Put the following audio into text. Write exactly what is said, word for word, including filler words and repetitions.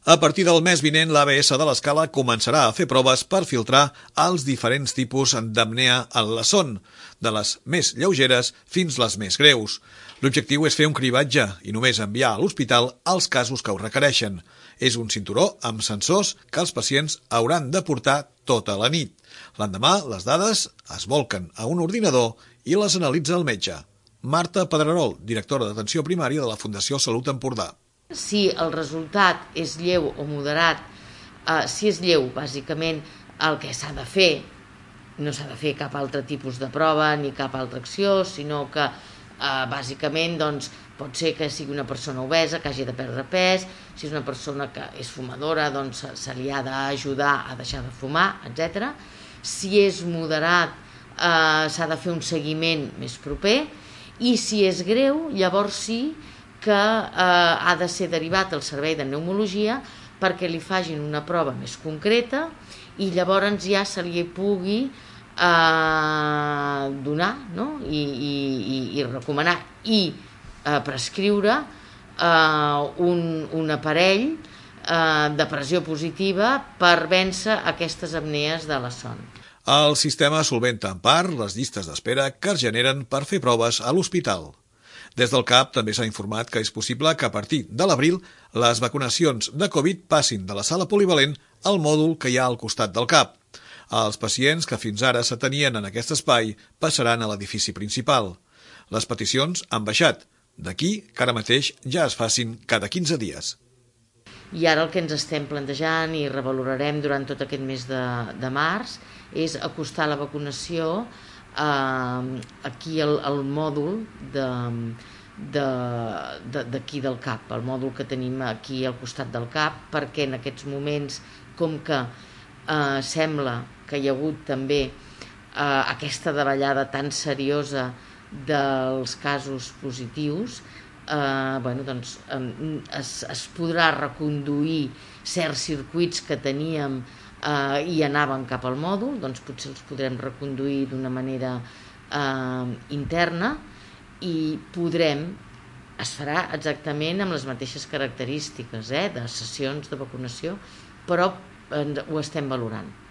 A partir del mes vinent, l'A B S de l'Escala començarà a fer proves per filtrar els diferents tipus d'apnea en la son, de les més lleugeres fins les més greus. L'objectiu és fer un cribatge i només enviar a l'hospital els casos que ho requereixen. És un cinturó amb sensors que els pacients hauran de portar tota la nit. L'endemà, les dades es volquen a un ordinador i les analitza el metge. Marta Pedrerol, directora d'atenció primària de la Fundació Salut Empordà. Si el resultat és lleu o moderat, eh, si és lleu, bàsicament, el que s'ha de fer, no s'ha de fer cap altre tipus de prova ni cap altra acció, sinó que, eh, bàsicament, doncs, pot ser que sigui una persona obesa, que hagi de perdre pes, si és una persona que és fumadora, doncs se li ha d'ajudar a deixar de fumar, etcètera. Si és moderat, eh, s'ha de fer un seguiment més proper, i si és greu, llavors sí que eh, ha de ser derivat al servei de pneumologia perquè li facin una prova més concreta i llavors ja se li pugui eh, donar, no? I, i, i recomanar i eh, prescriure eh, un, un aparell eh, de pressió positiva per vèncer aquestes apnees de la son. El sistema solventa en part les llistes d'espera que es generen per fer proves a l'hospital. Des del C A P també s'ha informat que és possible que a partir de l'abril les vacunacions de Covid passin de la sala polivalent al mòdul que hi ha al costat del C A P. Els pacients que fins ara s'atenien en aquest espai passaran a l'edifici principal. Les peticions han baixat, d'aquí que ara mateix ja es facin cada quinze dies. I ara el que ens estem plantejant i revalorarem durant tot aquest mes de, de març és acostar la vacunació eh, aquí al, al mòdul de, de, de, d'aquí del C A P, el mòdul que tenim aquí al costat del C A P, perquè en aquests moments, com que eh, sembla que hi ha hagut també eh, aquesta davallada tan seriosa dels casos positius, eh, bueno, doncs, eh, es, es podrà reconduir certs circuits que teníem eh, i anaven cap al mòdul, doncs potser els podrem reconduir d'una manera eh, interna i podrem, es farà exactament amb les mateixes característiques eh, de sessions de vacunació, però eh, ho estem valorant.